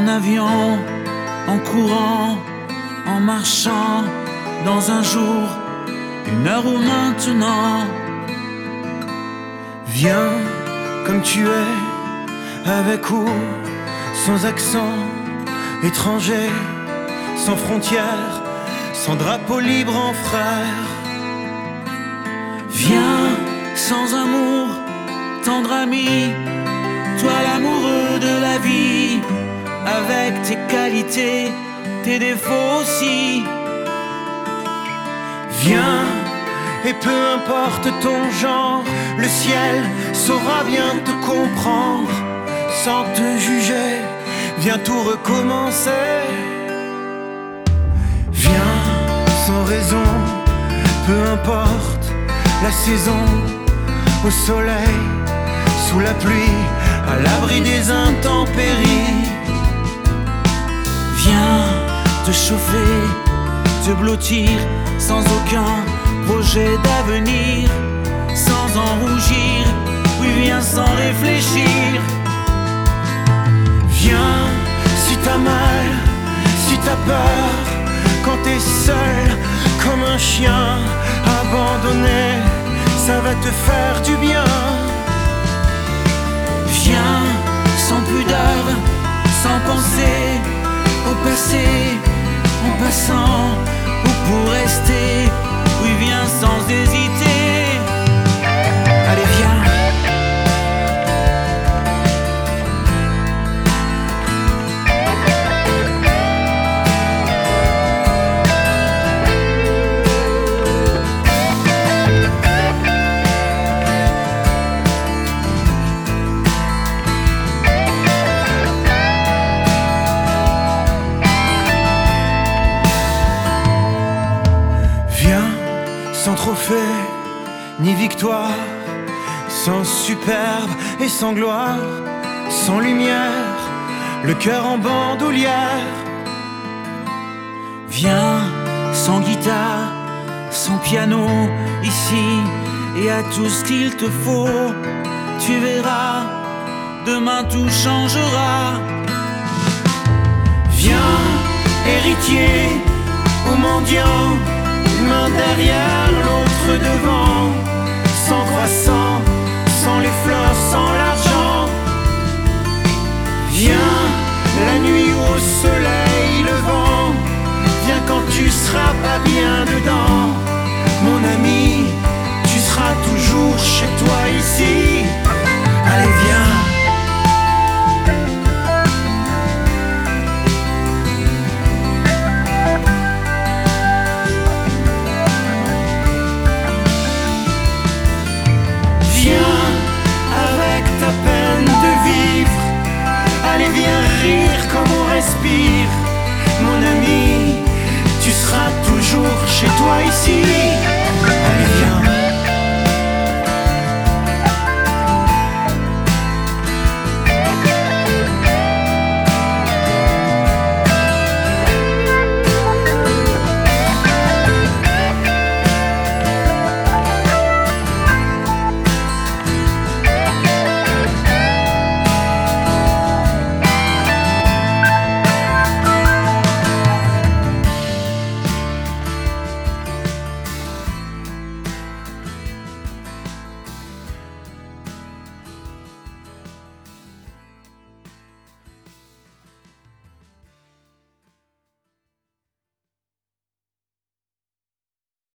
avion, en courant, en marchant, dans un jour, une heure ou maintenant. Viens comme tu es, avec ou sans accent, étranger, sans frontières, sans drapeau libre en frère. Viens sans amour, tendre ami, toi l'amoureux de la vie, avec tes qualités, tes défauts aussi. Viens, et peu importe ton genre, le ciel saura bien te comprendre. Sans te juger, viens tout recommencer. Viens sans raison, peu importe la saison, au soleil, sous la pluie, à l'abri des intempéries. Viens te chauffer, te blottir, sans aucun projet d'avenir, sans en rougir, oui viens sans réfléchir. Viens si t'as mal, si t'as peur, quand t'es seul comme un chien abandonné, ça va te faire du bien. Viens sans pudeur, sans penser au passé, en passant ou pour rester, oui viens sans hésiter. Allez viens. Sans trophée, ni victoire, sans superbe et sans gloire, sans lumière, le cœur en bandoulière. Viens sans guitare, sans piano, ici, et à tout ce qu'il te faut. Tu verras, demain tout changera. Viens, héritier ou mendiant, une main derrière, l'autre devant, sans croissant, sans les fleurs, sans l'argent. Viens, la nuit au soleil levant, viens quand tu seras pas bien dedans. Mon ami, tu seras toujours chez toi ici. Allez viens. Allez viens rire comme on respire. Mon ami, tu seras toujours chez toi ici.